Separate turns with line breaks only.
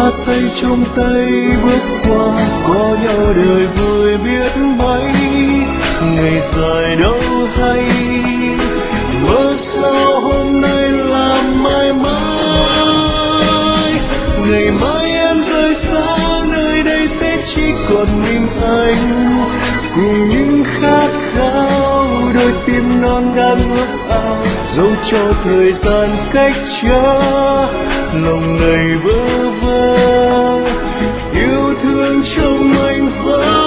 tay trong tay bước qua, có nhau đời vui biết mấy. Ngày dài đâu hay, mơ sao hôm nay là mai mai. Ngày mai em rời xa, nơi đây sẽ chỉ còn mình anh, cùng những khát khao đôi tim non đang ước ao. Dẫu cho thời gian cách trở, lòng này bơ vơ, yêu thương trong anh vỡ.